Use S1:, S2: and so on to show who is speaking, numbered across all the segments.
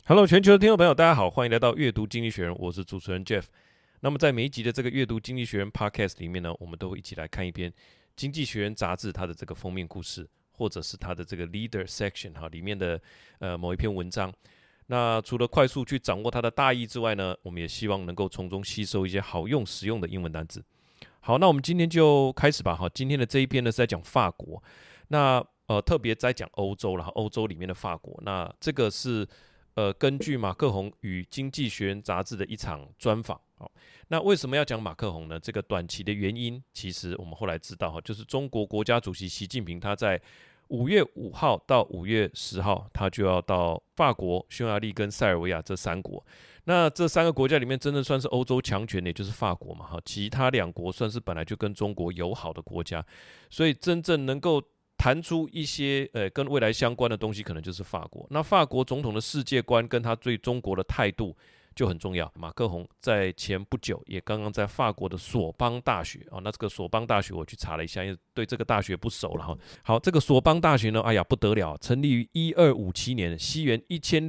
S1: Hello，全球的听众朋友，大家好，欢迎来到阅读经济学人，我是主持人 Jeff。那么在每一集的这个阅读经济学人 Podcast 里面呢，我们都会一起来看一篇经济学人杂志它的这个封面故事，或者是它的这个 Leader Section 里面的某一篇文章。那除了快速去掌握它的大意之外呢，我们也希望能够从中吸收一些好用实用的英文单字。好，那我们今天就开始吧。今天的这一篇呢是在讲法国，那特别在讲欧洲啦，欧洲里面的法国。那这个是根据马克宏与经济学人杂志的一场专访。那为什么要讲马克宏呢？这个短期的原因，其实我们后来知道，就是中国国家主席习近平他在5月5号到5月10号，他就要到法国、匈牙利跟塞尔维亚这3国。那这3个国家里面，真正算是欧洲强权，也就是法国嘛。其他2国算是本来就跟中国友好的国家，所以真正能够谈出一些跟未来相关的东西，可能就是法国。那法国总统的世界观跟他对中国的态度就很重要。马克宏在前不久也刚刚在法国的索邦大学那这个索邦大学我去查了一下，因为对这个大学不熟了。好，这个索邦大学呢，哎呀不得了，成立于1257年，西元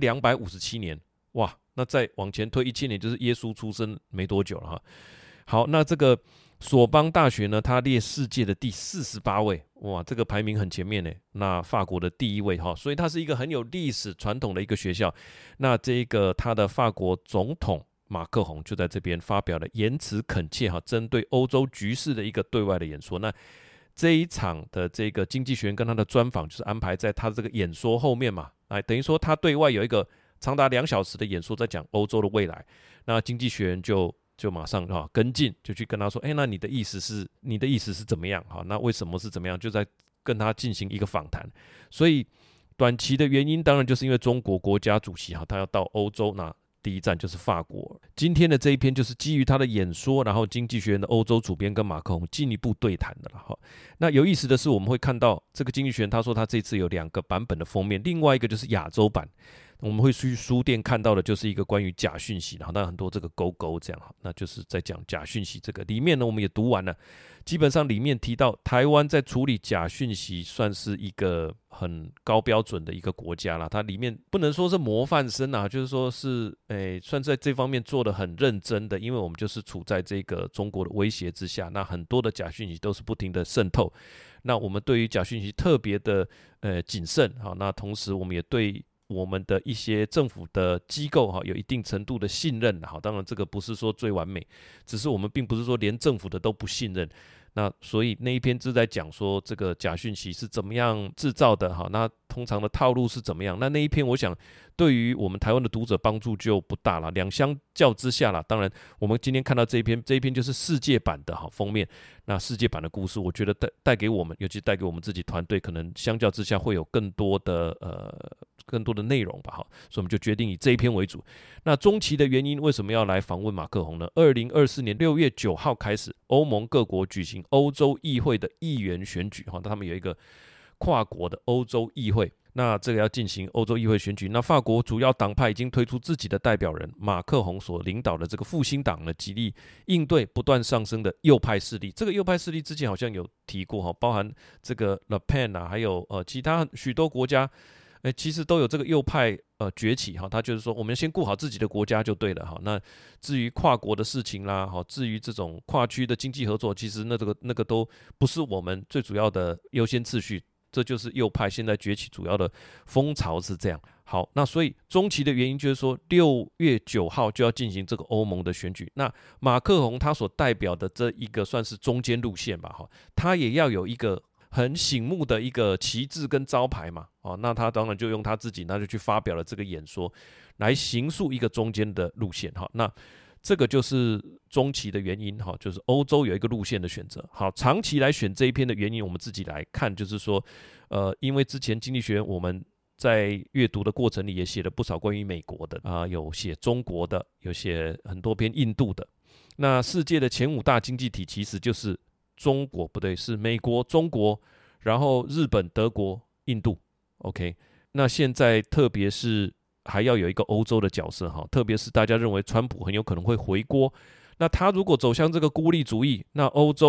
S1: 1257年，哇，那再往前推1000年，就是耶稣出生没多久了。好，那这个索邦大学呢，它列世界的第48位，哇，这个排名很前面呢。那法国的第1位所以它是一个很有历史传统的一个学校。那这个他的法国总统马克宏就在这边发表了言辞恳切针对欧洲局势的一个对外的演说。那这一场的这个经济学人跟他的专访，就是安排在他这个演说后面嘛，等于说他对外有一个长达2小时的演说，在讲欧洲的未来。那经济学人就马上跟进，就去跟他说，那你的意思是怎么样？那为什么是怎么样？就在跟他进行一个访谈。所以短期的原因，当然就是因为中国国家主席他要到欧洲，那第一站就是法国。今天的这一篇就是基于他的演说，然后经济学人的欧洲主编跟马克宏进一步对谈的了。那有意思的是，我们会看到这个经济学人他说他这次有2个版本的封面，另外一个就是亚洲版。我们会去书店看到的就是一个关于假讯息，那很多这个勾勾这样，那就是在讲假讯息。这个里面呢，我们也读完了，基本上里面提到台湾在处理假讯息算是一个很高标准的一个国家啦。它里面不能说是模范生就是说是算在这方面做得很认真的，因为我们就是处在这个中国的威胁之下，那很多的假讯息都是不停的渗透。那我们对于假讯息特别的谨慎，那同时我们也对我们的一些政府的机构有一定程度的信任。当然这个不是说最完美，只是我们并不是说连政府的都不信任。那所以那一篇是在讲说这个假讯息是怎么样制造的，那通常的套路是怎么样。那一篇我想对于我们台湾的读者帮助就不大了。两相较之下啦，当然我们今天看到这一篇就是世界版的封面。那世界版的故事，我觉得带给我们，尤其带给我们自己团队，可能相较之下会有更多的内容吧。所以我们就决定以这一篇为主。那中期的原因，为什么要来访问马克宏呢？2024年6月9号开始，欧盟各国举行欧洲议会的议员选举，他们有一个跨国的欧洲议会。那这个要进行欧洲议会选举，那法国主要党派已经推出自己的代表人，马克宏所领导的这个复兴党呢，极力应对不断上升的右派势力。这个右派势力之前好像有提过，包含这个 Le Pen 还有其他许多国家其实都有这个右派崛起。他就是说我们先顾好自己的国家就对了。那至于跨国的事情啦，至于这种跨区的经济合作，其实那个都不是我们最主要的优先次序。这就是右派现在崛起主要的风潮是这样。好，那所以中期的原因就是说6月9号就要进行这个欧盟的选举。那马克宏他所代表的这一个算是中间路线吧，他也要有一个很醒目的一个旗帜跟招牌嘛。那他当然就用他自己，那就去发表了这个演说，来形塑一个中间的路线。那这个就是中期的原因，就是欧洲有一个路线的选择。好，长期来选这一篇的原因，我们自己来看，就是说，因为之前经济学人我们在阅读的过程里也写了不少关于美国的有写中国的，有写很多篇印度的。那世界的前5大经济体其实就是中国，不对，是美国、中国，然后日本、德国、印度。OK， 那现在特别是还要有一个欧洲的角色，特别是大家认为川普很有可能会回锅。那他如果走向这个孤立主义，那欧洲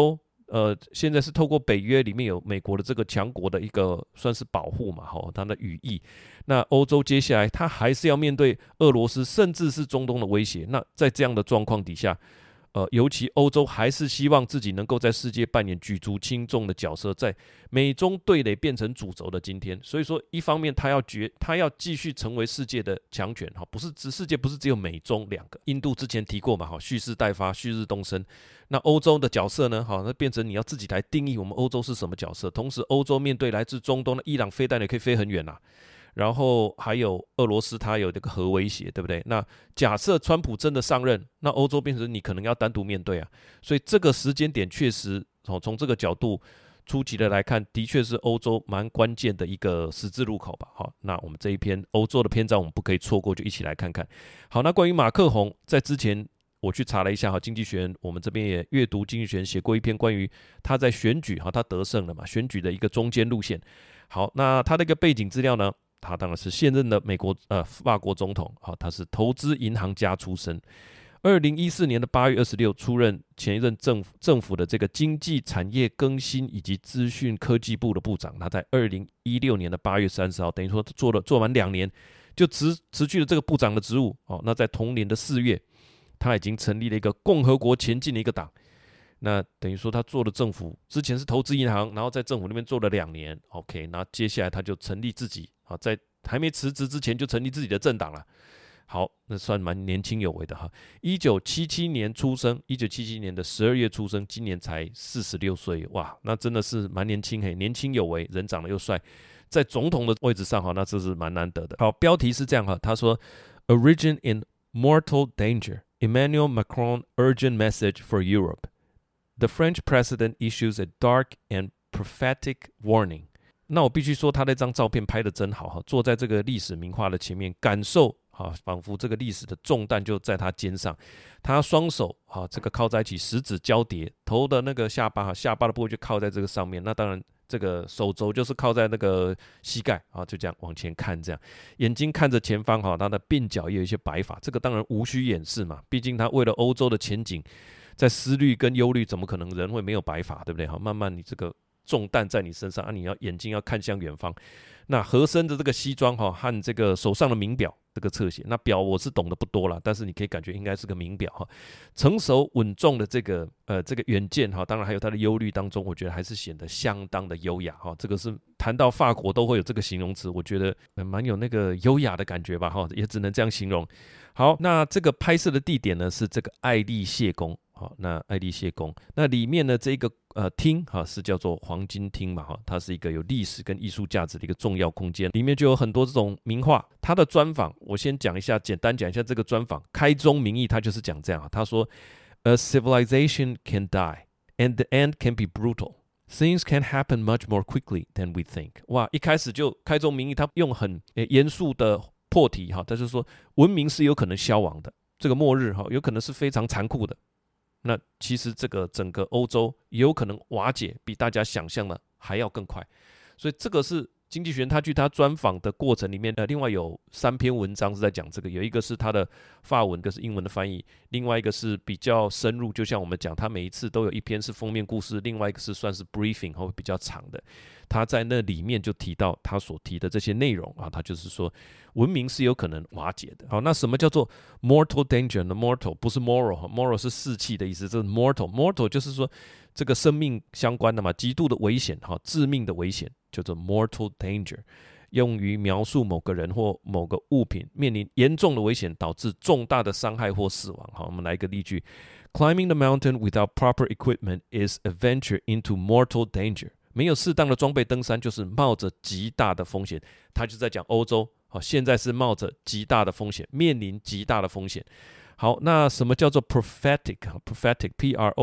S1: 现在是透过北约里面有美国的这个强国的一个算是保护嘛，它的羽翼。那欧洲接下来它还是要面对俄罗斯甚至是中东的威胁。那在这样的状况底下，尤其欧洲还是希望自己能够在世界扮演举足轻重的角色，在美中对垒变成主轴的今天，所以说一方面他要继续成为世界的强权，世界不是只有美中两个，印度之前提过嘛，蓄势待发，旭日东升。那欧洲的角色呢？那变成你要自己来定义我们欧洲是什么角色。同时，欧洲面对来自中东的伊朗飞弹也可以飞很远啊。然后还有俄罗斯，它有这个核威胁，对不对？那假设川普真的上任，那欧洲变成你可能要单独面对啊。所以这个时间点确实，从这个角度初期的来看，的确是欧洲蛮关键的一个十字路口吧。好，那我们这一篇欧洲的篇章我们不可以错过，就一起来看看。好，那关于马克宏，在之前我去查了一下，经济学人我们这边也阅读经济学人写过一篇关于他在选举，他得胜了嘛，选举的一个中间路线。好，那他的一个背景资料呢？他当然是现任的法国总统，他是投资银行家出身。2014年8月26出任前一任政府的这个经济产业更新以及资讯科技部的部长。他在2016年8月30号，等于说做完2年就辞去了这个部长的职务。那在同年的4月，他已经成立了一个共和国前进的一个党。那等于说他做了政府，之前是投资银行，然后在政府那边做了2年 ，OK， 那接下来他就成立自己，在还没辞职之前就成立自己的政党了。好，那算蛮年轻有为的哈。1977年出生，1977年的12月出生，今年才46岁，哇，那真的是蛮年轻嘿，年轻有为，人长得又帅，在总统的位置上哈，那这是蛮难得的。好，标题是这样哈，他说 ：“Origin in mortal danger. Emmanuel Macron urgent message for Europe.”The French president issues a dark and prophetic warning. 那我必须说，他那张照片拍得真好，坐在这个历史名画的前面，感受仿佛这个历史的重担就在他肩上。他双手这个靠在一起，十指交叠，头的那个下巴的部位就靠在这个上面。那当然，这个手肘就是靠在那个膝盖就这样往前看，这样眼睛看着前方他的鬓角也有一些白发，这个当然无需掩饰嘛，毕竟他为了欧洲的前景。在思虑跟忧虑，怎么可能人会没有白发，对不对？慢慢你这个重担在你身上你要眼睛要看向远方。那合身的这个西装和这个手上的名表这个侧写，那表我是懂得不多啦，但是你可以感觉应该是个名表成熟稳重的这个远见当然还有他的忧虑当中，我觉得还是显得相当的优雅这个是谈到法国都会有这个形容词，我觉得蛮有那个优雅的感觉吧也只能这样形容。好，那这个拍摄的地点呢是这个爱丽谢宫。那爱丽谢宫，那里面呢这个厅是叫做黄金厅嘛它是一个有历史跟艺术价值的一个重要空间，里面就有很多这种名画。他的专访我先讲一下，简单讲一下这个专访。开宗明义，他就是讲这样他说 ：“A civilization can die, and the end can be brutal. Things can happen much more quickly than we think.” 哇，一开始就开宗明义，他用很严肃的破题他就是说文明是有可能消亡的，这个末日有可能是非常残酷的。那其实这个整个欧洲也有可能瓦解，比大家想象的还要更快。所以这个是经济学人他去他专访的过程里面，另外有3篇文章是在讲这个，有一个是他的法文，一个是英文的翻译，另外一个是比较深入，就像我们讲，他每一次都有一篇是封面故事，另外一个是算是 briefing 会比较长的。他在那里面就提到他所提的这些内容他就是说文明是有可能瓦解的。好，那什么叫做 mortal danger 呢？ mortal 不是 moral，moral 是士气的意思，这是 mortal 就是说这个生命相关的嘛，极度的危险致命的危险叫做 mortal danger， 用于描述某个人或某个物品面临严重的危险，导致重大的伤害或死亡。好，我们来一个例句 ：Climbing the mountain without proper equipment is a venture into mortal danger。没有适当的装备登山，就是冒着极大的风险。他就在讲欧洲，现在是冒着极大的风险，面临极大的风险。好，那什么叫做 prophetic？prophetic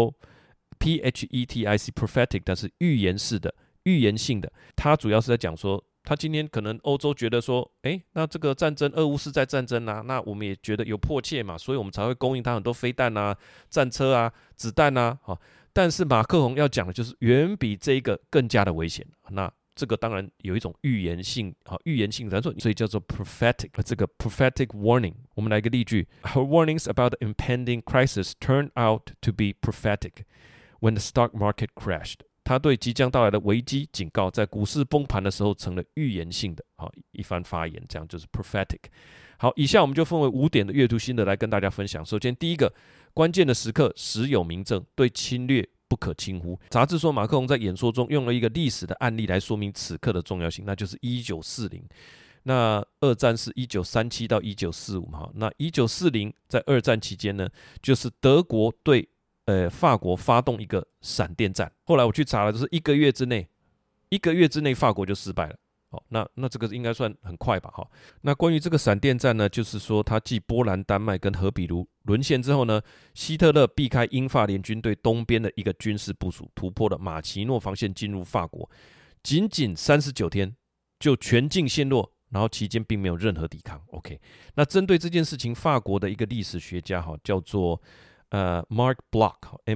S1: P-R-O-P-H-E-T-I-C prophetic， 它是预言式的、预言性的。它主要是在讲说，他今天可能欧洲觉得说，那这个战争，俄乌是在战争啊，那我们也觉得有迫切嘛，所以我们才会供应他很多飞弹啊、战车啊、子弹啊，但是马克宏要讲的就是远比这个更加的危险。那这个当然有一种预言性所以叫做 prophetic， 这个 prophetic warning。我们来一个例句 ：Her warnings about the impending crisis turned out to be prophetic。 when the stock market crashed。他对即将到来的危机警告，在股市崩盘的时候成了预言性的一番发言，这样就是 prophetic。好，以下我们就分为5点的阅读心得来跟大家分享。首先，第一个，关键的时刻时有明证，对侵略不可轻忽。杂志说，马克宏在演说中用了一个历史的案例来说明此刻的重要性，那就是1940。那二战是1937到1945嘛，那1940在二战期间呢，就是德国对法国发动一个闪电战。后来我去查了，就是1个月之内法国就失败了。那这个应该算很快吧？那关于这个闪电战呢，就是说它继波兰、丹麦跟荷比卢沦陷之后呢，希特勒避开英法联军对东边的一个军事部署，突破了马奇诺防线进入法国，仅仅39天就全境陷落，然后期间并没有任何抵抗。OK， 那针对这件事情，法国的一个历史学家叫做Mark Bloch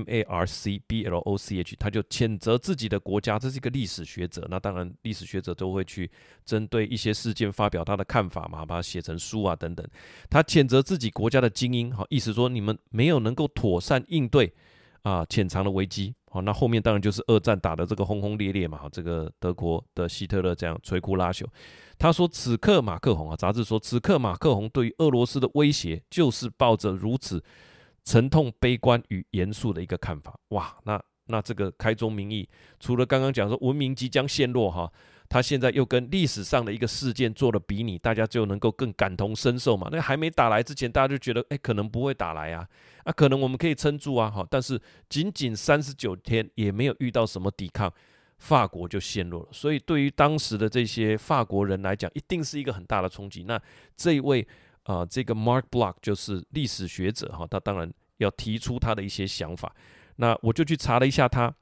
S1: M-A-R-C-B-L-O-C-H， 他就谴责自己的国家，这是一个历史学者。那当然，历史学者都会去针对一些事件发表他的看法嘛，把它写成书啊等等。他谴责自己国家的精英，意思说你们没有能够妥善应对潜藏的危机。那后面当然就是二战打的这个轰轰烈烈嘛，这个德国的希特勒这样摧枯拉朽。他说，此刻马克宏杂志说，此刻马克宏对于俄罗斯的威胁，就是抱着如此沉痛、悲观与严肃的一个看法。哇，那这个开宗明义，除了刚刚讲说文明即将陷落他现在又跟历史上的一个事件做了比拟，大家就能够更感同身受嘛。那还没打来之前，大家就觉得可能不会打来啊，可能我们可以撑住啊，但是仅仅39天也没有遇到什么抵抗，法国就陷落了。所以对于当时的这些法国人来讲，一定是一个很大的冲击。那这一位这个 Mark Bloch 就是历史学者他当然要提出他的一些想法。那我就去查了一下他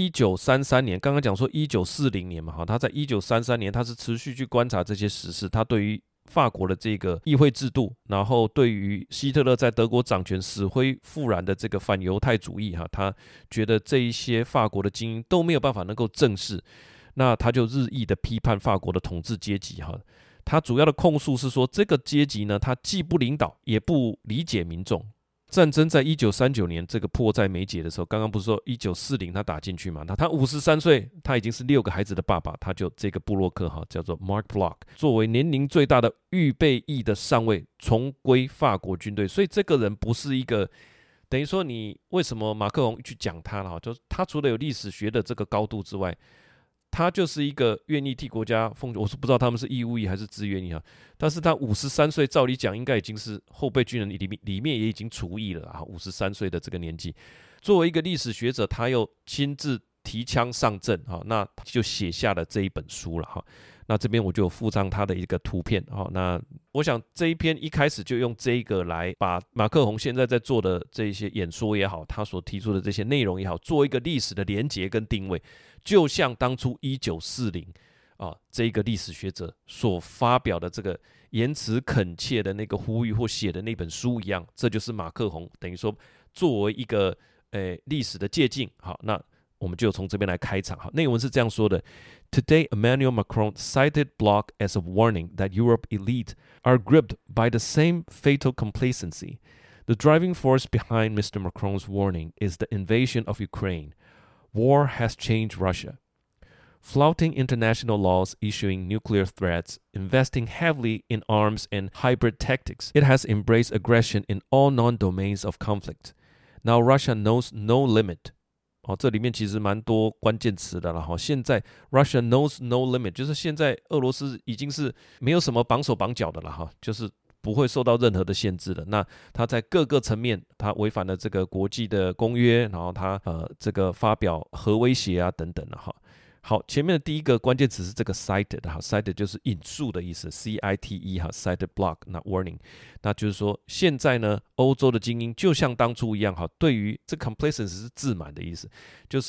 S1: 1933年，刚刚讲说1940年嘛，他在1933年他是持续去观察这些时事，他对于法国的这个议会制度，然后对于希特勒在德国掌权死灰复燃的这个反犹太主义他觉得这一些法国的精英都没有办法能够正视，那他就日益的批判法国的统治阶级他主要的控诉是说，这个阶级呢，他既不领导也不理解民众。战争在1939年这个迫在眉睫的时候，刚刚不是说1940他打进去嘛？他53岁，他已经是6个孩子的爸爸，他就这个部落客叫做 Mark Bloch， 作为年龄最大的预备役的上尉，重归法国军队。所以这个人不是一个，等于说你为什么马克宏去讲他了？就是他除了有历史学的这个高度之外，他就是一个愿意替国家奉献。我是不知道他们是义务役还是志愿役但是他53岁，照理讲应该已经是后备军人里面也已经除役了53岁的这个年纪，作为一个历史学者，他又亲自提枪上阵那就写下了这一本书了那这边我就有附上他的一个图片那我想这一篇一开始就用这个来把马克宏现在在做的这些演说也好，他所提出的这些内容也好，做一个历史的连结跟定位，就像当初1940这一个历史学者所发表的这个言辞恳切的那个呼吁或写的那本书一样，这就是马克宏等于说作为一个历史的借鉴。好，那我们就从这边来开场。好，内文是这样说的。Today, Emmanuel Macron cited Bloch as a warning that Europe elite are gripped by the same fatal complacency. The driving force behind Mr. Macron's warning is the invasion of Ukraine. War has changed Russia. Flouting international laws, issuing nuclear threats, investing heavily in arms and hybrid tactics, it has embraced aggression in all non-domains of conflict. Now Russia knows no limit.这里面其实蛮多关键词的了现在 Russia knows no limit， 就是现在俄罗斯已经是没有什么绑手绑脚的了就是不会受到任何的限制的。那他在各个层面，他违反了这个国际的公约，然后他这个发表核威胁等等的好，前面的第一个关键词是这个 cited，cited 就是引述的意思 ，C-I-T-E cited Bloch， 那 warning， 那就是说现在呢，欧洲的精英就像当初一样对于这 complacency 是自满的意思，就是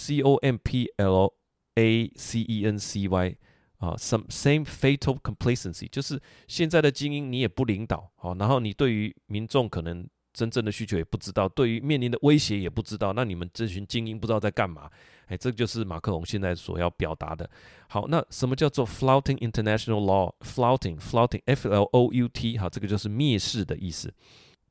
S1: C-O-M-P-L-A-C-E-N-C-Y same fatal complacency， 就是现在的精英你也不领导然后你对于民众可能真正的需求也不知道，对于面临的威胁也不知道，那你们这群精英不知道在干嘛？这就是马克宏现在所要表达的。好，那什么叫做 flouting international law？ flouting F-L-O-U-T， 这个就是蔑视的意思。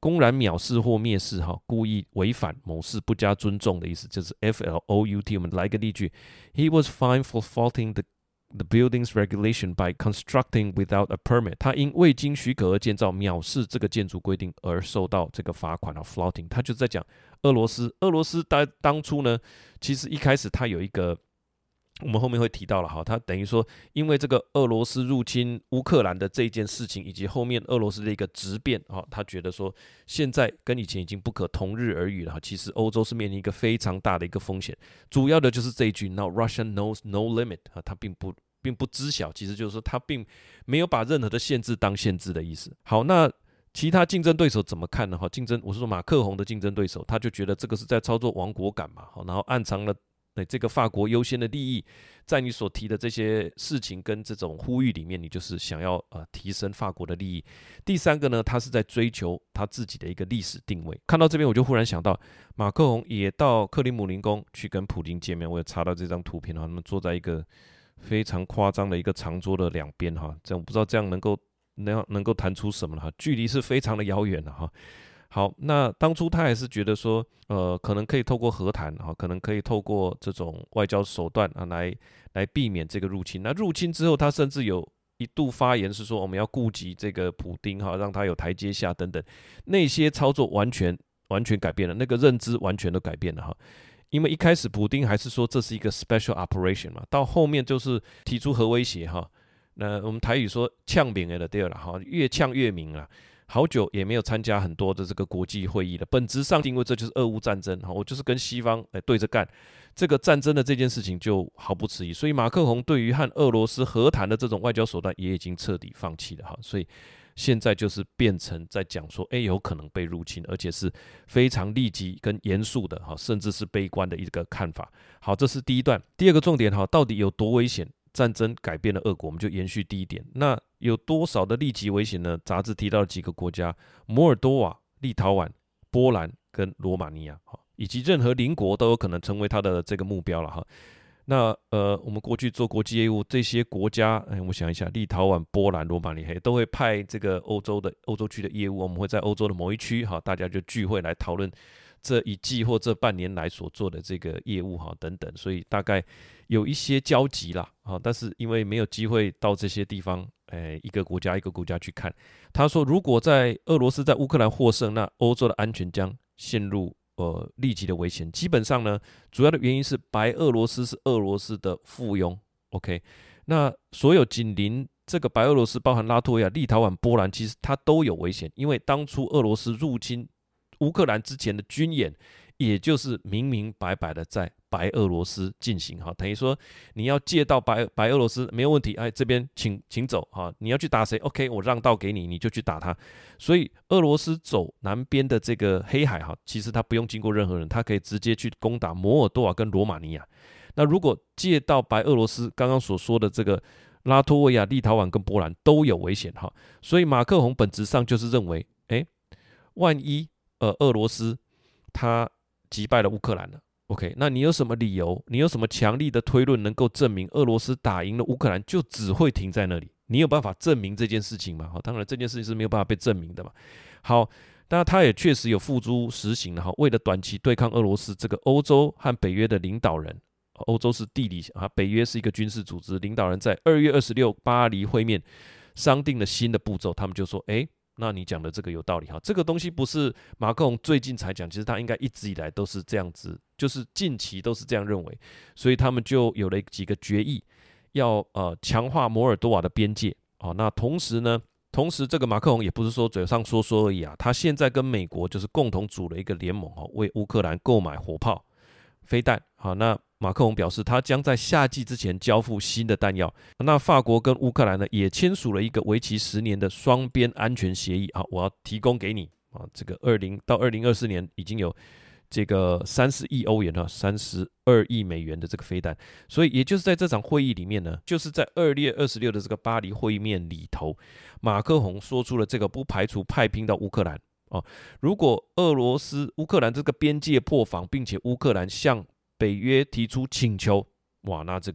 S1: 公然藐视或蔑视故意违反某事不加尊重的意思，就是 FLOUT。 我们来个例句 ：He was fined for faulting the building's regulation by constructing without a permit。 他因未经许可而建造，藐视这个建筑规定而受到这个罚款flouting。他就在讲俄罗斯当初呢，其实一开始他有一个，我们后面会提到了他等于说，因为这个俄罗斯入侵乌克兰的这一件事情，以及后面俄罗斯的一个质变他觉得说现在跟以前已经不可同日而语了。其实欧洲是面临一个非常大的一个风险，主要的就是这一句 Now Russia knows no limit。 他并不知晓，其实就是说他并没有把任何的限制当限制的意思。好，那其他竞争对手怎么看呢？我是说马克宏的竞争对手，他就觉得这个是在操作亡国感嘛，然后暗藏了这个法国优先的利益，在你所提的这些事情跟这种呼吁里面，你就是想要提升法国的利益。第三个呢，他是在追求他自己的一个历史定位。看到这边我就忽然想到，马克宏也到克里姆林宫去跟普丁见面，我也查到这张图片他们坐在一个非常夸张的一个长桌的两边这样我不知道这样能够谈出什么了距离是非常的遥远了好，那当初他还是觉得说，可能可以透过和谈可能可以透过这种外交手段来避免这个入侵。那入侵之后，他甚至有一度发言是说，我们要顾及这个普丁让他有台阶下等等，那些操作完全改变了，那个认知完全都改变了因为一开始普丁还是说这是一个 special operation 嘛，到后面就是提出核威胁那我们台语说呛明了对了越呛越明了。好久也没有参加很多的这个国际会议了，本质上因为这就是俄乌战争我就是跟西方对着干，这个战争的这件事情就毫不迟疑。所以马克宏对于和俄罗斯和谈的这种外交手段也已经彻底放弃了所以现在就是变成在讲说有可能被入侵，而且是非常立即跟严肃的甚至是悲观的一个看法。好，这是第一段。第二个重点到底有多危险？战争改变了俄国，我们就延续第一点。那有多少的立即危险呢？杂志提到了几个国家：摩尔多瓦、立陶宛、波兰跟罗马尼亚，以及任何邻国都有可能成为他的这个目标了那我们过去做国际业务，这些国家，我想一下，立陶宛、波兰、罗马尼亚都会派这个欧洲区的业务，我们会在欧洲的某一区大家就聚会来讨论这一季或这半年来所做的这个业务等等，所以大概有一些交集啦但是因为没有机会到这些地方，一个国家一个国家去看。他说，如果俄罗斯在乌克兰获胜，那欧洲的安全将陷入立即的危险。基本上呢，主要的原因是白俄罗斯是俄罗斯的附庸 ，OK？ 那所有紧邻这个白俄罗斯，包含拉脱维亚、立陶宛、波兰，其实它都有危险，因为当初俄罗斯入侵乌克兰之前的军演，也就是明明白白的在白俄罗斯进行等于说你要借到白俄罗斯没有问题，这边请走你要去打谁 OK 我让道给你，你就去打他。所以俄罗斯走南边的这个黑海其实他不用经过任何人，他可以直接去攻打摩尔多瓦跟罗马尼亚。那如果借到白俄罗斯，刚刚所说的这个拉脱维亚、立陶宛跟波兰都有危险所以马克宏本质上就是认为万一俄罗斯他击败了乌克兰了 OK， 那你有什么理由？你有什么强力的推论能够证明俄罗斯打赢了乌克兰就只会停在那里？你有办法证明这件事情吗？当然这件事情是没有办法被证明的嘛。好，那他也确实有付诸实行了为了短期对抗俄罗斯，这个欧洲和北约的领导人，欧洲是地理北约是一个军事组织，领导人在2月26巴黎会面商定了新的步骤，他们就说那你讲的这个有道理这个东西不是马克宏最近才讲，其实他应该一直以来都是这样子，就是近期都是这样认为，所以他们就有了几个决议，要强化摩尔多瓦的边界那同时这个马克宏也不是说嘴上说说而已他现在跟美国就是共同组了一个联盟为乌克兰购买火炮、飞弹那马克宏表示，他将在夏季之前交付新的弹药。那法国跟乌克兰呢，也签署了一个为期10年的双边安全协议我要提供给你这个到2024年已经有这个30亿欧元32亿美元的这个飞弹。所以也就是在这场会议里面呢，就是在2月26的这个巴黎会面里头，马克宏说出了这个不排除派兵到乌克兰如果乌克兰这个边界破防，并且乌克兰向北约提出请求，哇，那这个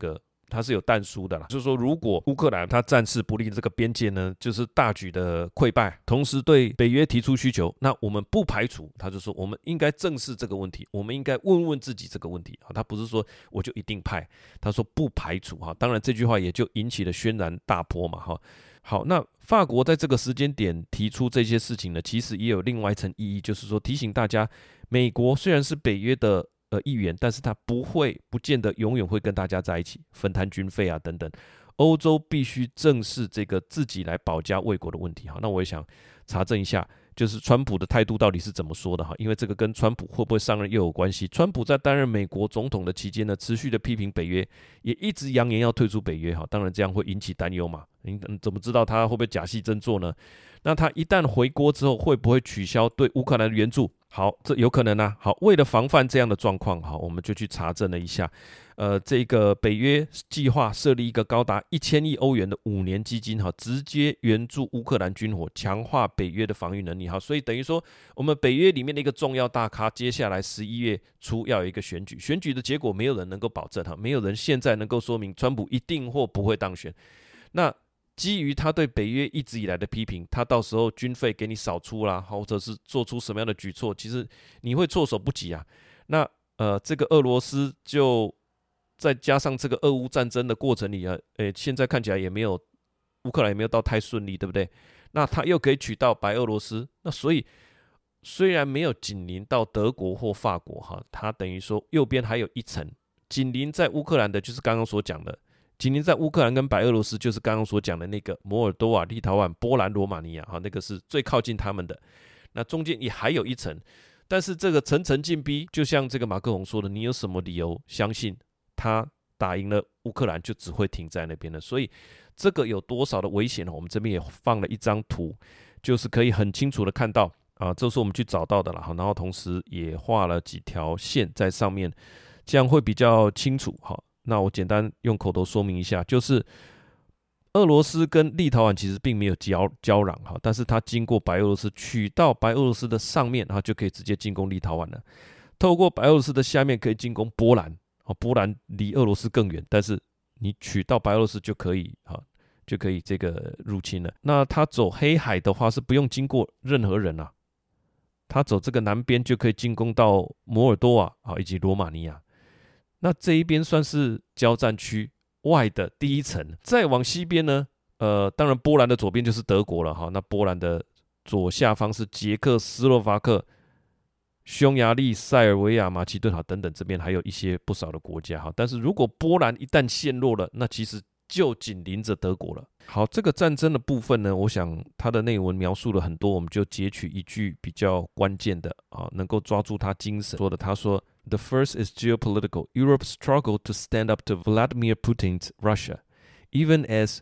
S1: 它是有但书的啦，就是说如果乌克兰它战事不利这个边界呢，就是大举的溃败，同时对北约提出需求，那我们不排除，他就说我们应该正视这个问题，我们应该问问自己这个问题，他不是说我就一定派，他说不排除，当然这句话也就引起了轩然大波嘛。好，那法国在这个时间点提出这些事情呢，其实也有另外一层意义，就是说提醒大家，美国虽然是北约的一员，但是他不见得永远会跟大家在一起分摊军费啊等等。欧洲必须正视这个自己来保家卫国的问题。好，那我也想查证一下，就是川普的态度到底是怎么说的哈？因为这个跟川普会不会上任又有关系。川普在担任美国总统的期间呢，持续的批评北约，也一直扬言要退出北约。哈，当然这样会引起担忧嘛。你怎么知道他会不会假戏真做呢？那他一旦回国之后，会不会取消对乌克兰的援助？好，这有可能啊。好，为了防范这样的状况，好，我们就去查证了一下。这个北约计划设立一个高达1000亿欧元的5年基金，哈，直接援助乌克兰军火，强化北约的防御能力。好，所以等于说，我们北约里面的一个重要大咖，接下来11月初要有一个选举，选举的结果没有人能够保证，哈，没有人现在能够说明川普一定或不会当选。那基于他对北约一直以来的批评，他到时候军费给你少出啦，或者是做出什么样的举措，其实你会措手不及啊。那这个俄罗斯就再加上这个俄乌战争的过程里啊，现在看起来也没有乌克兰也没有到太顺利，对不对？那他又可以取到白俄罗斯，那所以虽然没有紧邻到德国或法国哈，它等于说右边还有一层紧邻在乌克兰的，就是刚刚所讲的。紧邻在乌克兰跟白俄罗斯，就是刚刚所讲的那个摩尔多瓦、立陶宛、波兰、罗马尼亚，那个是最靠近他们的。那中间也还有一层，但是这个层层进逼，就像这个马克龙说的，你有什么理由相信他打赢了乌克兰就只会停在那边呢？所以这个有多少的危险呢？我们这边也放了一张图，就是可以很清楚的看到啊，这是我们去找到的了，然后同时也画了几条线在上面，这样会比较清楚哈。那我简单用口头说明一下，就是俄罗斯跟立陶宛其实并没有交壤哈，但是它经过白俄罗斯取到白俄罗斯的上面，就可以直接进攻立陶宛了。透过白俄罗斯的下面可以进攻波兰，波兰离俄罗斯更远，但是你取到白俄罗斯就可以这个入侵了。那他走黑海的话是不用经过任何人啊，他走这个南边就可以进攻到摩尔多瓦以及罗马尼亚。那这一边算是交战区外的第一层，再往西边呢，当然波兰的左边就是德国了哈。那波兰的左下方是捷克斯洛伐克、匈牙利、塞尔维亚、马其顿等等，这边还有一些不少的国家哈。但是如果波兰一旦陷落了，那其实就紧邻着德国了。好，这个战争的部分呢，我想它的内文描述了很多，我们就截取一句比较关键的能够抓住它精神说的。他说 ：“The first is geopolitical. Europe struggled to stand up to Vladimir Putin's Russia, even as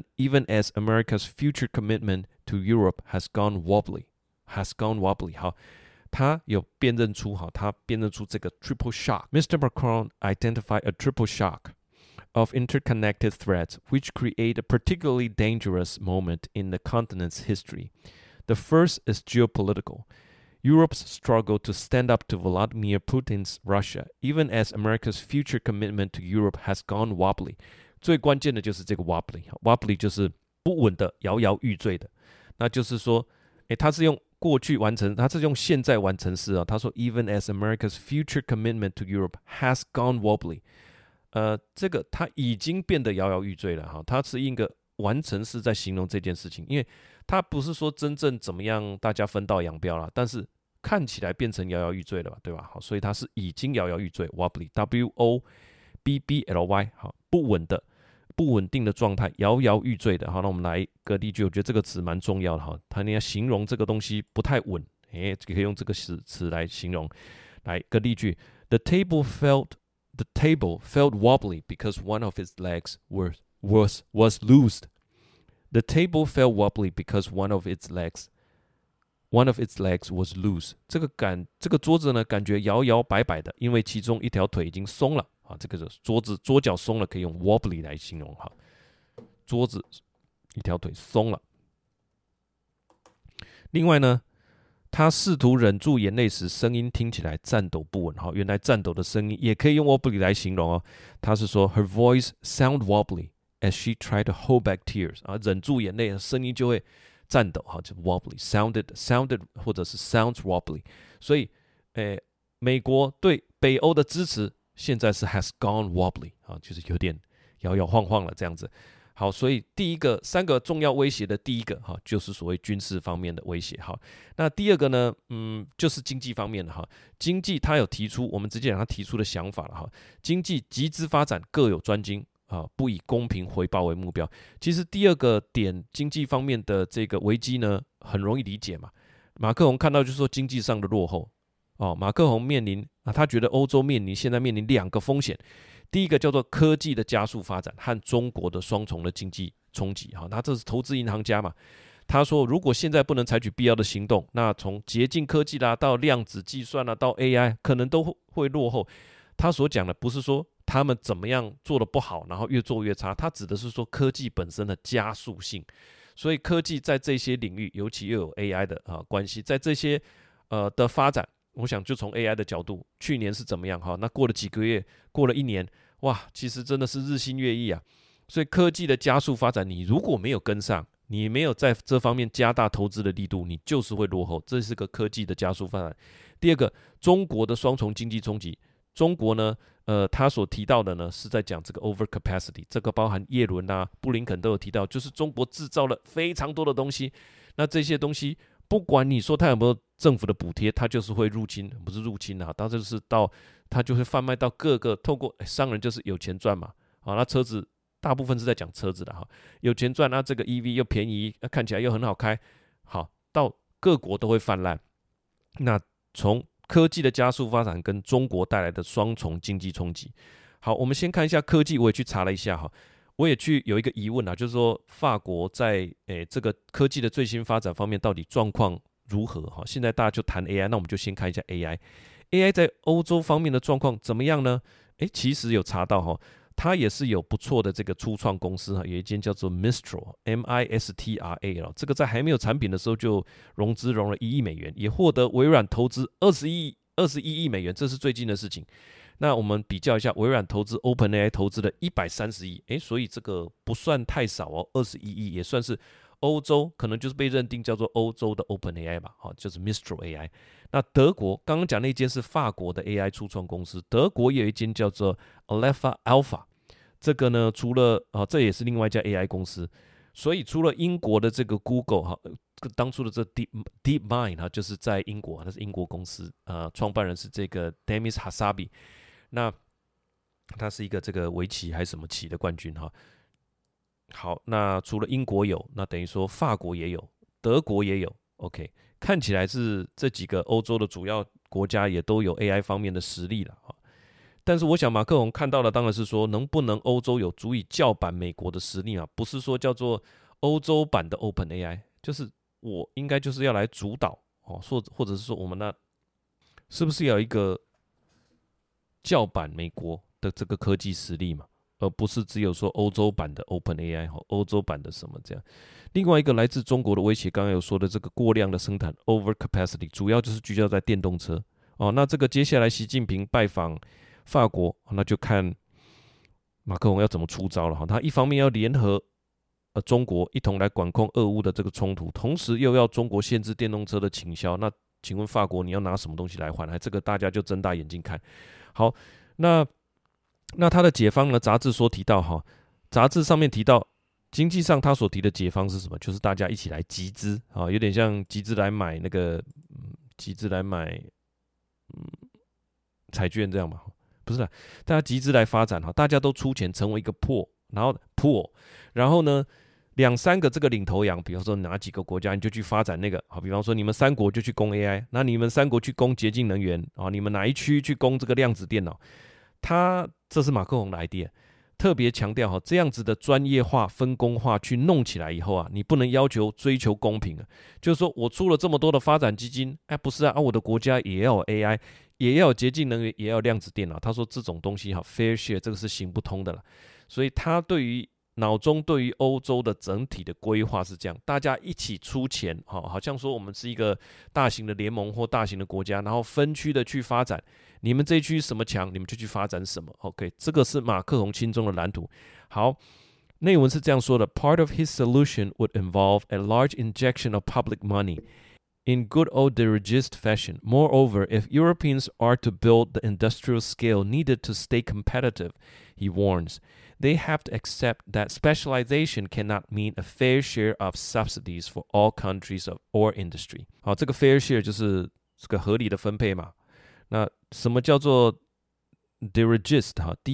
S1: America's future commitment to Europe has gone wobbly. 好。他有辨认出这个 triple shock. Mr. Macron identified a triple shock of interconnected threats, which create a particularly dangerous moment in the continent's history. The first is geopolitical. Europe's struggle to stand up to Vladimir Putin's Russia, even as America's future commitment to Europe has gone wobbly. 最关键的就是这个 wobbly 就是不稳的、摇摇欲坠的。那就是说，他是用过去完成，他是用现在完成式啊。他说 ，even as America's future commitment to Europe has gone wobbly。这个它已经变得摇摇欲坠了哈，它是一个完成式在形容这件事情，因为它不是说真正怎么样大家分道扬镳了，但是看起来变成摇摇欲坠了吧，对吧？好，所以它是已经摇摇欲坠 ，wobbly W-O-B-B-L-Y 好，不稳定的状态，摇摇欲坠的。好，那我们来个例句，我觉得这个词蛮重要的哈，它你要形容这个东西不太稳，可以用这个词来形容。来个例句 ，The table felt wobbly because one of its legs was loosed. The table felt wobbly because one of its legs was loose. 这个桌子呢，感觉摇摇摆摆的，因为其中一条腿已经松了啊。这个桌脚松了，可以用 wobbly 来形容哈。桌子一条腿松了。另外呢， 他试图忍住眼泪时，声音听起来颤抖不稳。原来颤抖的声音也可以用 wobbly 来形容哦。他是说 her voice sound wobbly as she tried to hold back tears 忍住眼泪，声音就会颤抖就 wobbly sounded 或者是 sounds wobbly。所以，美国对北欧的支持现在是 has gone wobbly 就是有点摇摇晃晃了这样子。好，所以第一个3个重要威胁的第一个就是所谓军事方面的威胁。好，那第二个呢，就是经济方面的经济他有提出，我们直接讲他提出的想法了经济集资发展，各有专精不以公平回报为目标。其实第二个点，经济方面的这个危机呢，很容易理解嘛。马克宏看到就是说经济上的落后马克宏面临他觉得欧洲现在面临2个风险。第一个叫做科技的加速发展和中国的双重的经济冲击。那这是投资银行家嘛？他说，如果现在不能采取必要的行动，那从洁净科技啦，到量子计算啦，到 AI， 可能都会落后。他所讲的不是说他们怎么样做的不好，然后越做越差，他指的是说科技本身的加速性。所以科技在这些领域，尤其又有 AI 的关系，在这些的发展。我想就从 AI 的角度，去年是怎么样那过了几个月，过了1年，哇，其实真的是日新月异啊。所以科技的加速发展，你如果没有跟上，你没有在这方面加大投资的力度，你就是会落后。这是个科技的加速发展。第二个，中国的双重经济冲击。中国呢，他所提到的呢，是在讲这个 over capacity， 这个包含叶伦布林肯都有提到，就是中国制造了非常多的东西，那这些东西不管你说它有没有政府的补贴，它就是会入侵，不是入侵它就是它就会贩卖到各个，透过商人就是有钱赚嘛那车子大部分是在讲车子的有钱赚，那这个 EV 又便宜，看起来又很好开，好，到各国都会泛滥。那从科技的加速发展跟中国带来的双重经济冲击。好，我们先看一下科技，我也去查了一下我也去有一个疑问就是说法国在这个科技的最新发展方面到底状况如何现在大家就谈 AI， 那我们就先看一下 AI 在欧洲方面的状况怎么样呢？其实有查到它也是有不错的这个初创公司有一间叫做 Mistral MISTRA 这个在还没有产品的时候就融资融了1亿美元，也获得微软投资21亿美元，这是最近的事情。那我们比较一下，微软投资 OpenAI 投资了130亿，所以这个不算太少21亿也算是欧洲，可能就是被认定叫做欧洲的 OpenAI 吧，就是 Mistral AI。那德国刚刚讲那间是法国的 AI 初创公司，德国也有一间叫做 Alepha Alpha， 这个呢除了这也是另外一家 AI 公司，所以除了英国的这个 Google 当初的这 DeepMind 就是在英国，它是英国公司，创办人是这个 Demis Hassabis。那他是一个这个围棋还是什么棋的冠军好，那除了英国有，那等于说法国也有，德国也有。OK， 看起来是这几个欧洲的主要国家也都有 AI 方面的实力了但是我想马克宏看到的当然是说，能不能欧洲有足以叫板美国的实力嘛？不是说叫做欧洲版的 OpenAI， 就是我应该就是要来主导或者是说我们那是不是要有一个叫板美国的这个科技实力嘛，而不是只有说欧洲版的 OpenAI 欧洲版的什么这样。另外一个来自中国的威胁，刚刚有说的这个过量的生产 over capacity， 主要就是聚焦在电动车那这个接下来习近平拜访法国，那就看马克宏要怎么出招了他一方面要联合中国一同来管控俄乌的这个冲突，同时又要中国限制电动车的倾销，那请问法国你要拿什么东西来换？这个大家就睁大眼睛看。好，那他的解方呢？杂志说提到杂志上面提到经济上他所提的解方是什么？就是大家一起来集资有点像集资来买那个集资来买彩券这样嘛？不是大家集资来发展大家都出钱成为一个pool，然后呢2-3个这个领头羊，比方说哪几个国家你就去发展那个比方说你们3国就去攻 AI， 那你们3国去攻洁净能源你们哪一区去攻这个量子电脑？这是马克宏的 idea， 特别强调这样子的专业化分工化去弄起来以后你不能要求追求公平就是说我出了这么多的发展基金不是我的国家也要有 AI， 也要有洁净能源，也要有量子电脑。他说这种东西fair share 这个是行不通的了，所以他对于脑中对于欧洲的整体的规划是这样，大家一起出钱，好像说我们是一个大型的联盟或大型的国家，然后分区的去发展，你们这一区什么强，你们就去发展什么。OK， 这个是马克宏心中的蓝图。好，内文是这样说的 ：Part of his solution would involve a large injection of public money in good old dirigist fashion. Moreover, if Europeans are to build the industrial scale needed to stay competitive, he warns,They have to accept that specialization cannot mean a fair share of subsidies for all countries or industry. 好，这个 fair share 就是这个合理的分配嘛。那什么叫做 dirigist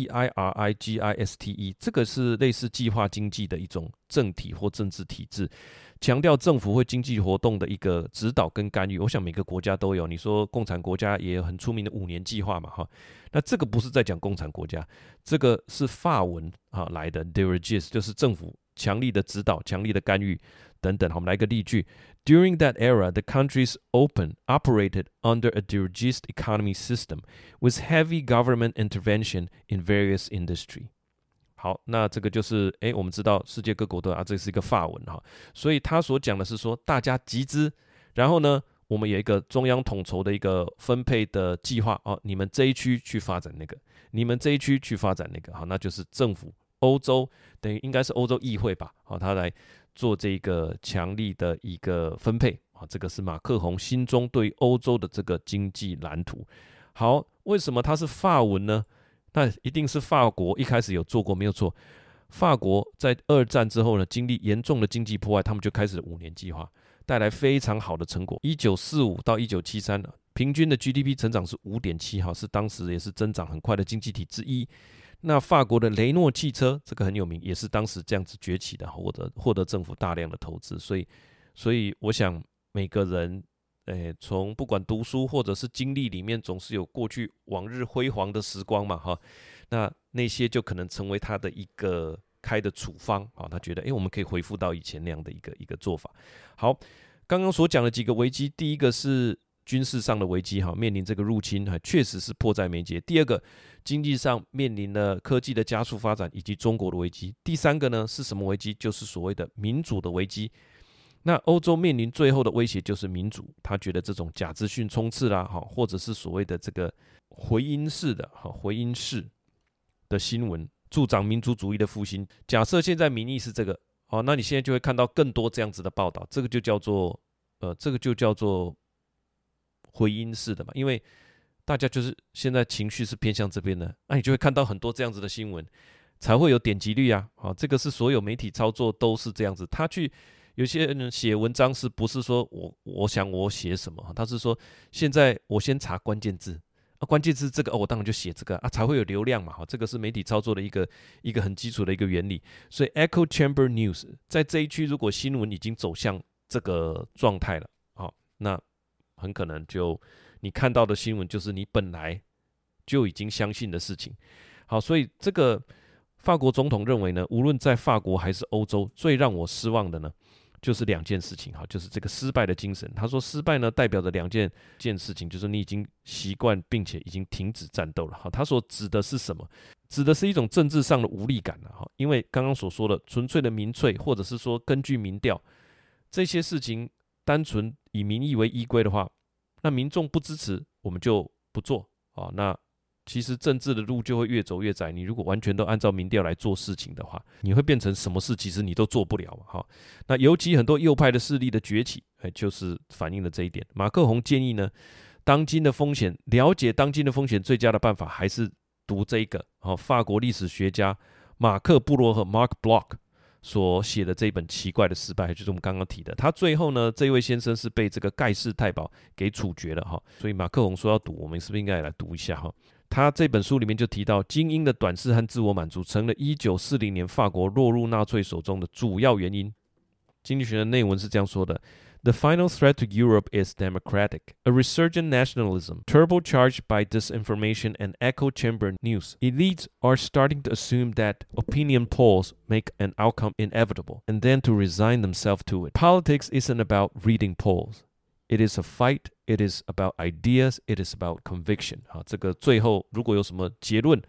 S1: D-I-R-I-G-I-S-T-E 这个是类似计划经济的一种政体或政治体制，强调政府会经济活动的一个指导跟干预。我想每个国家都有，你说共产国家也有很出名的5年计划嘛，那这个不是在讲共产国家，这个是法文来的 dirigist 就是政府强力的指导、强力的干预等等。我们来个例句 ：During that era, the countries operated under a dirigist economy system with heavy government intervention in various industry. 好，那这个就是我们知道世界各国都这是一个法文所以他所讲的是说大家集资，然后呢，我们有一个中央统筹的一个分配的计划你们这一区去发展那个，你们这一区去发展那个，好，那就是政府欧洲等于应该是欧洲议会吧，他来做这个强力的一个分配这个是马克宏心中对欧洲的这个经济蓝图。好，为什么它是法文呢？那一定是法国一开始有做过，没有错。法国在2战之后呢，经历严重的经济破坏，他们就开始了5年计划，带来非常好的成果。1945到1973，平均的 GDP 成长是 5.7%， 是当时也是增长很快的经济体之一。那法国的雷诺汽车，这个很有名，也是当时这样子崛起的，获得政府大量的投资。所以我想每个人从不管读书或者是经历里面，总是有过去往日辉煌的时光嘛那些就可能成为他的一个开的处方他觉得我们可以恢复到以前那样的一个做法。好，刚刚所讲的几个危机，第一个是军事上的危机面临这个入侵确实是迫在眉睫。第二个，经济上面临了科技的加速发展以及中国的危机。第三个呢是什么危机？就是所谓的民主的危机。那欧洲面临最后的威胁就是民主，他觉得这种假资讯冲刺啦，或者是所谓的这个回音式的新闻，助长民族主义的复兴。假设现在民意是这个，那你现在就会看到更多这样子的报道，这个就叫做回音式的嘛，因为大家就是现在情绪是偏向这边的，那你就会看到很多这样子的新闻，才会有点击率啊。这个是所有媒体操作都是这样子，他去。有些人写文章是不是说我想我写什么？他是说现在我先查关键字，关键字这个我当然就写这个才会有流量嘛。这个是媒体操作的一个很基础的一个原理。所以 Echo Chamber News 在这一区，如果新闻已经走向这个状态了，那很可能就你看到的新闻就是你本来就已经相信的事情。好，所以这个法国总统认为呢，无论在法国还是欧洲，最让我失望的呢，就是2件事情，就是这个失败的精神。他说失败呢代表着2件事情，就是你已经习惯并且已经停止战斗了。他所指的是什么？指的是一种政治上的无力感因为刚刚所说的纯粹的民粹，或者是说根据民调这些事情，单纯以民意为依归的话，那民众不支持我们就不做那其实政治的路就会越走越窄。你如果完全都按照民调来做事情的话，你会变成什么事其实你都做不了那尤其很多右派的势力的崛起就是反映了这一点。马克宏建议呢，了解当今的风险最佳的办法还是读这个法国历史学家马克布洛赫 Mark Bloch 所写的这一本奇怪的失败，就是我们刚刚提的。他最后呢，这位先生是被这个盖世太保给处决了所以马克宏说要读，我们是不是应该也来读一下他这本书里面就提到，精英的短视和自我满足成了1940年法国落入纳粹手中的主要原因。经济学的内文是这样说的：The final threat to Europe is democratic, a resurgent nationalism, turbocharged by disinformation and echo chamber news. Elites are starting to assume that opinion polls make an outcome inevitable, and then to resign themselves to it. Politics isn't about reading polls. It is a fight. It is about ideas. It is about conviction. 这个最后如果有什么结论，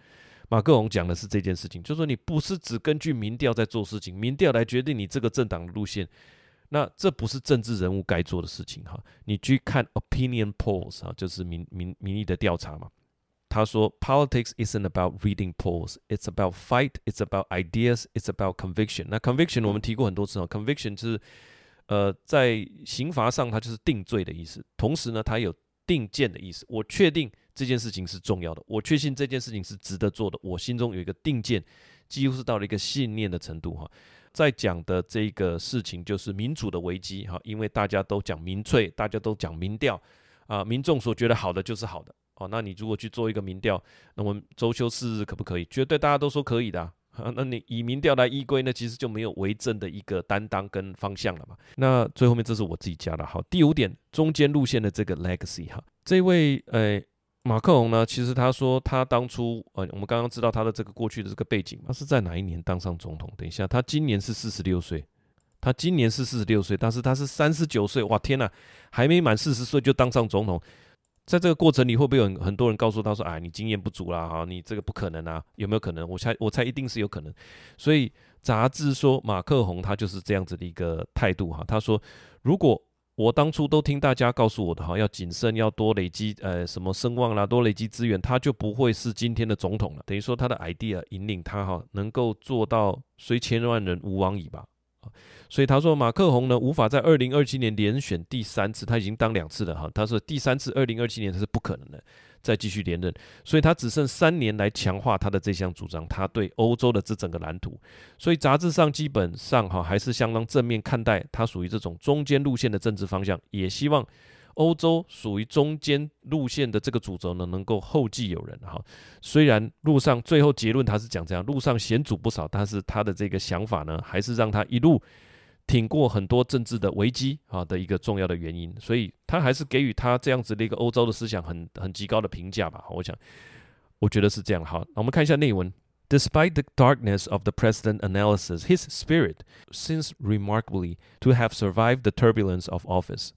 S1: 马克宏讲的是这件事情，就是说你不是只根据民调在做事情，民调来决定你这个政党的路线，那这不是政治人物该做的事情哈。你去看 opinion polls 哈，就是民意的调查嘛。他说 ，Politics isn't about reading polls, it's about fight, it's about ideas, it's about conviction。那 conviction 我们提过很多次哦 ，conviction 是在刑罚上它就是定罪的意思，同时呢，它有定见的意思。我确定这件事情是重要的，我确信这件事情是值得做的，我心中有一个定见，几乎是到了一个信念的程度哈。在讲的这个事情就是民主的危机哈，因为大家都讲民粹，大家都讲民调啊，民众所觉得好的就是好的。哦，那你如果去做一个民调，那我们周休4日可不可以？绝对大家都说可以的那你以民调来依归呢，其实就没有为政的一个担当跟方向了嘛。那最后面这是我自己加的。好，第5点，中间路线的这个 legacy 哈，这位马克宏呢，其实他说他当初我们刚刚知道他的这个过去的这个背景，他是在哪一年当上总统？等一下，他今年是46岁。他今年是46岁，但是他是39岁，哇天哪，还没满40岁就当上总统。在这个过程里，会不会有很多人告诉他说：“哎，你经验不足啦，你这个不可能啊？有没有可能？我猜一定是有可能。”所以杂志说马克宏他就是这样子的一个态度哈。他说：“如果我当初都听大家告诉我的哈，要谨慎，要多累积什么声望啦，多累积资源，他就不会是今天的总统了。等于说他的 idea 引领他哈，能够做到虽千万人吾往矣吧。”所以他说马克宏呢无法在2027年连选第3次，他已经当2次了哈。他说第3次2027年他是不可能的再继续连任，所以他只剩3年来强化他的这项主张，他对欧洲的这整个蓝图。所以杂志上基本上还是相当正面看待他属于这种中间路线的政治方向，也希望欧洲属于中间路线的这个主轴呢能够后继有人哈。虽然路上最后结论他是讲这样，路上险阻不少，但是他的这个想法呢还是让他一路挺过很多政治的危机的一个重要的原因，所以他还是给予他这样子的一个欧洲的思想很极高的评价吧。我觉得是这样。好，那我们看一下内文。Despite the darkness of the president's analysis, his spirit seems remarkably to have survived the turbulence of office.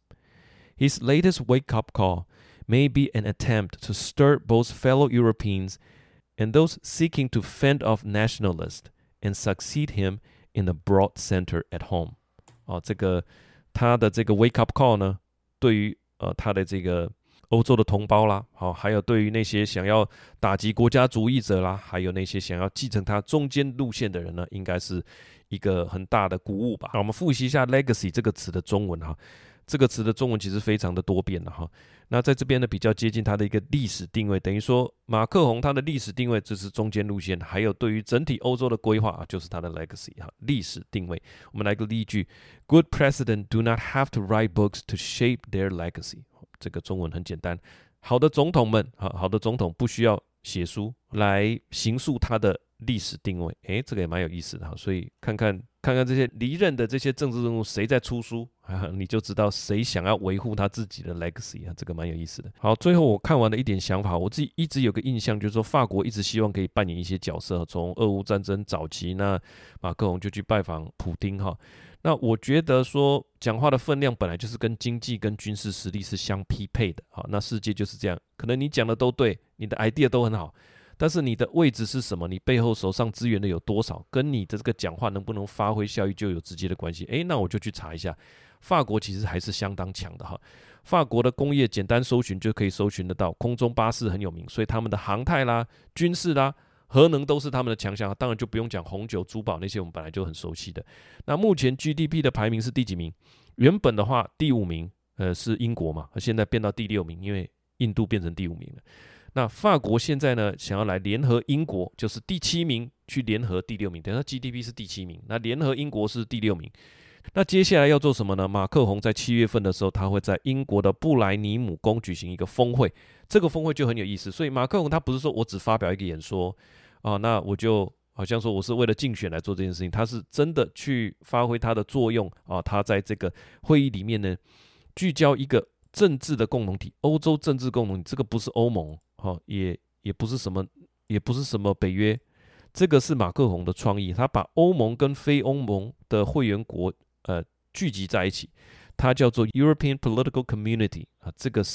S1: His latest wake-up call may be an attempt to stir both fellow Europeans and those seeking to fend off nationalists and succeed him in the broad center at home. 这个他的这个 wake up call 呢，对于他的这个欧洲的同胞啦，还有对于那些想要打击国家主义者啦，还有那些想要继承他中间路线的人呢，应该是一个很大的鼓舞吧。我们复习一下 legacy 这个词的中文哈。这个词的中文其实非常的多变了哈。那在这边呢，比较接近它的一个历史定位，等于说马克宏他的历史定位这是中间路线，还有对于整体欧洲的规划就是他的 legacy 哈，历史定位。我们来个例句 ：Good presidents do not have to write books to shape their legacy。这个中文很简单，好的总统们，好的总统不需要写书来形塑他的历史定位。这个也蛮有意思的哈。所以看看这些离任的这些政治人物谁在出书你就知道谁想要维护他自己的 legacy 这个蛮有意思的。好，最后我看完的一点想法，我自己一直有个印象，就是说法国一直希望可以扮演一些角色，从俄乌战争早期，那马克宏就去拜访普丁哈。那我觉得说讲话的分量本来就是跟经济跟军事实力是相匹配的。好，那世界就是这样，可能你讲的都对，你的 idea 都很好，但是你的位置是什么？你背后手上资源的有多少？跟你的这个讲话能不能发挥效益就有直接的关系。那我就去查一下，法国其实还是相当强的哈。法国的工业简单搜寻就可以搜寻得到，空中巴士很有名，所以他们的航太啦、军事啦、核能都是他们的强项。当然就不用讲红酒、珠宝那些，我们本来就很熟悉的。那目前 GDP 的排名是第几名？原本的话第5名，是英国嘛，现在变到第6名，因为印度变成第5名了。那法国现在呢，想要来联合英国，就是第7名去联合第6名，等于说 GDP 是第7名，那联合英国是第6名。那接下来要做什么呢？马克宏在7月份的时候，他会在英国的布莱尼姆宫举行一个峰会，这个峰会就很有意思。所以马克宏他不是说我只发表一个演说那我就好像说我是为了竞选来做这件事情，他是真的去发挥他的作用他在这个会议里面呢，聚焦一个政治的共同体，欧洲政治共同体，这个不是欧盟也不是什么北约，这个是马克宏的创意，他把欧盟跟非欧盟的会员国聚集在一起，它叫做 European Political Community 这个是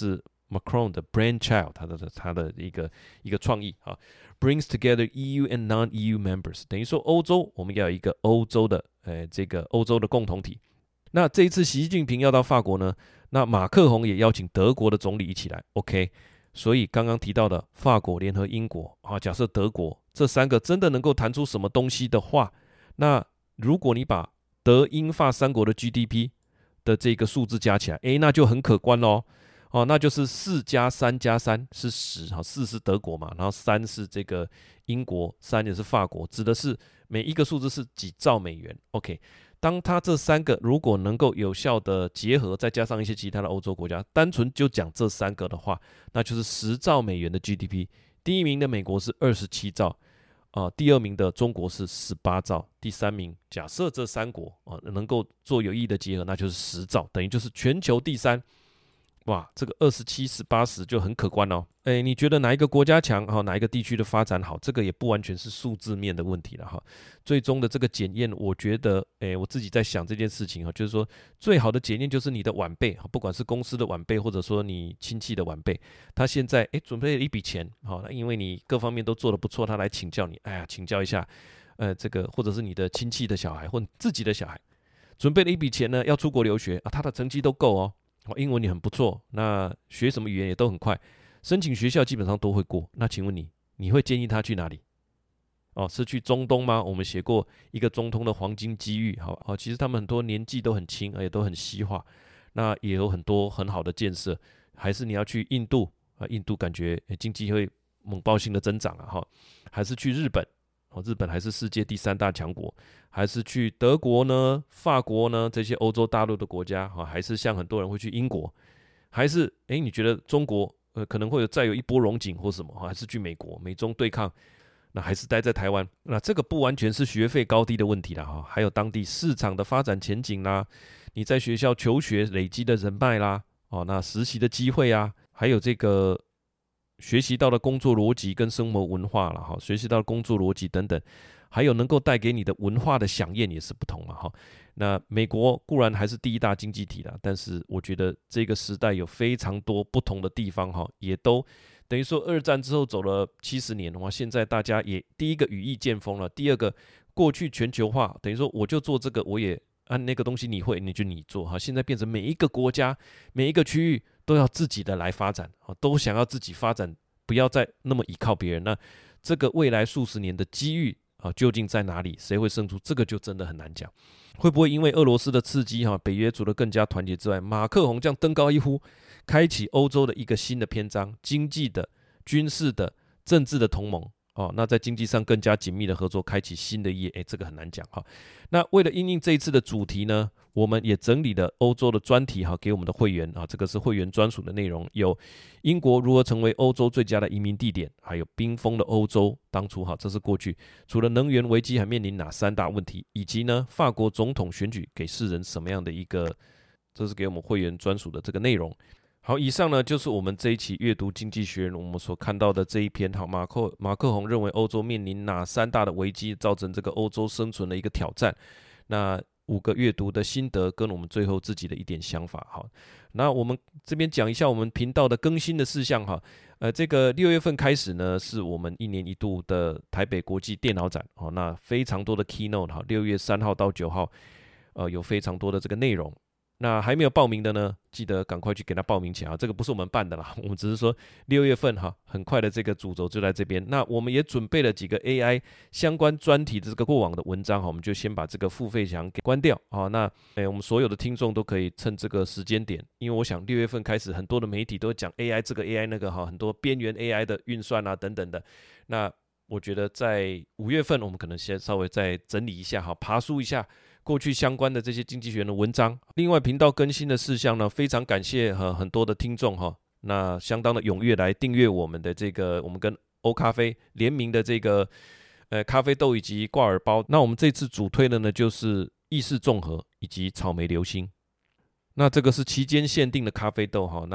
S1: Macron 的 brainchild， 他的一个创意啊 ，brings together EU and non-EU members， 等于说欧洲我们要有一个欧洲的这个欧洲的共同体。那这一次习近平要到法国呢，那马克宏也邀请德国的总理一起来 ，OK。所以刚刚提到的法国联合英国啊，假设德国这三个真的能够谈出什么东西的话，那如果你把德英法三国的 GDP 的这个数字加起来，那就很可观咯。那就是4加3加3是10， 4是德国嘛，然后3是这个英国，3也是法国，指的是每一个数字是几兆美元。OK， 当它这三个如果能够有效的结合，再加上一些其他的欧洲国家，单纯就讲这三个的话，那就是10兆美元的 GDP。第一名的美国是27兆，第二名的中国是18兆，第三名假设这三国能够做有意义的结合，那就是10兆，等于就是全球第三。哇，这个27、18、10就很可观哦。你觉得哪一个国家强，哪一个地区的发展好？这个也不完全是数字面的问题了哈。最终的这个检验，我觉得，我自己在想这件事情就是说，最好的检验就是你的晚辈，不管是公司的晚辈，或者说你亲戚的晚辈，他现在准备了一笔钱，因为你各方面都做得不错，他来请教你，请教一下，这个或者是你的亲戚的小孩或自己的小孩，准备了一笔钱呢，要出国留学他的成绩都够哦。英文你很不错，那学什么语言也都很快，申请学校基本上都会过。那请问你会建议他去哪里？是去中东吗？我们写过一个中东的黄金机遇，其实他们很多年纪都很轻，也都很西化，那也有很多很好的建设。还是你要去印度印度感觉经济会猛爆性的增长还是去日本？日本还是世界第3大强国，还是去德国呢、法国呢这些欧洲大陆的国家还是像很多人会去英国，还是你觉得中国可能会再有一波荣景或什么，还是去美国，美中对抗，那还是待在台湾？那这个不完全是学费高低的问题啦还有当地市场的发展前景啦，你在学校求学累积的人脉啦，那实习的机会啊，还有这个学习到的工作逻辑跟生活文化啦，学习到的工作逻辑等等，还有能够带给你的文化的飨宴也是不同嘛那美国固然还是第1大经济体啦，但是我觉得这个时代有非常多不同的地方也都等于说2战之后走了70年现在大家也第一个羽翼渐丰了，第二个过去全球化，等于说我就做这个，我也按那个东西你会，你就你做现在变成每一个国家每一个区域都要自己的来发展都想要自己发展，不要再那么依靠别人。那这个未来数十年的机遇究竟在哪里？谁会胜出？这个就真的很难讲。会不会因为俄罗斯的刺激北约除了更加团结之外，马克宏这样登高一呼，开启欧洲的一个新的篇章，经济的、军事的、政治的同盟那在经济上更加紧密的合作，开启新的一页，这个很难讲那为了因应这一次的主题呢，我们也整理了欧洲的专题给我们的会员这个是会员专属的内容，有英国如何成为欧洲最佳的移民地点，还有冰封的欧洲，当初这是过去，除了能源危机还面临哪3大问题，以及呢法国总统选举给世人什么样的一个，这是给我们会员专属的这个内容。好，以上呢就是我们这一期阅读经济学人我们所看到的这一篇马克宏认为欧洲面临哪3大的危机，造成这个欧洲生存的一个挑战，那5个阅读的心得跟我们最后自己的一点想法那我们这边讲一下我们频道的更新的事项这个6月份开始呢是我们1年1度的台北国际电脑展那非常多的 keynote 6月3号到9号有非常多的这个内容。那还没有报名的呢，记得赶快去给他报名起来这个不是我们办的啦，我们只是说6月份很快的这个主轴就在这边。那我们也准备了几个 AI 相关专题的这个过往的文章我们就先把这个付费墙给关掉那我们所有的听众都可以趁这个时间点，因为我想6月份开始很多的媒体都讲 AI 这个 AI 那个很多边缘 AI 的运算等等的，那我觉得在5月份我们可能先稍微再整理一下爬梳一下过去相关的这些经济学人的文章。另外频道更新的事项呢，非常感谢很多的听众那相当的踊跃来订阅我们的这个我们跟欧咖啡联名的这个咖啡豆以及挂耳包。那我们这次主推的呢就是意式综合以及草莓流心，那这个是期间限定的咖啡豆那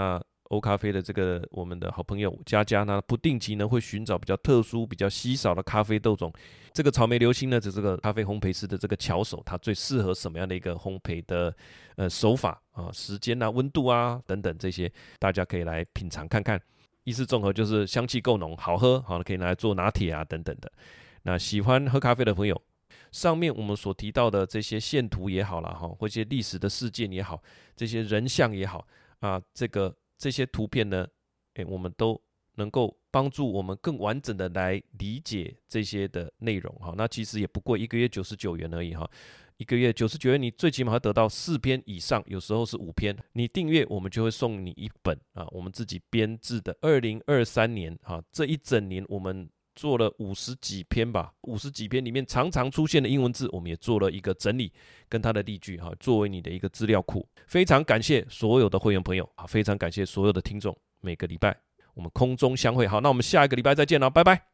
S1: 欧咖啡的这个我们的好朋友佳佳呢，不定期呢会寻找比较特殊、比较稀少的咖啡豆种。这个草莓流星呢，这个咖啡烘焙师的这个巧手，它最适合什么样的一个烘焙的手法啊、时间啊、温度啊等等这些，大家可以来品尝看看。意式综合就是香气够浓，好喝，好可以拿来做拿铁啊等等的。那喜欢喝咖啡的朋友，上面我们所提到的这些线图也好啦，或一些历史的事件也好，这些人像也好啊，这些图片呢，我们都能够帮助我们更完整的来理解这些的内容哈。那其实也不贵，1个月99元而已哈。1个月99元，你最起码要得到4篇以上，有时候是5篇。你订阅，我们就会送你一本啊，我们自己编制的2023年啊，这一整年我们做了50几篇吧，50几篇里面常常出现的英文字，我们也做了一个整理，跟它的例句哈，作为你的一个资料库。非常感谢所有的会员朋友啊，非常感谢所有的听众，每个礼拜我们空中相会。好，那我们下一个礼拜再见了，拜拜。